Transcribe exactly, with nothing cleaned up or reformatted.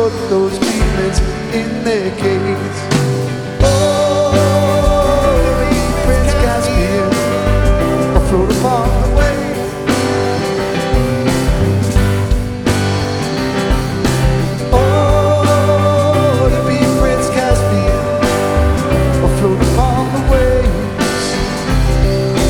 put those demons in their cage. Oh, Prince Caspian, float upon the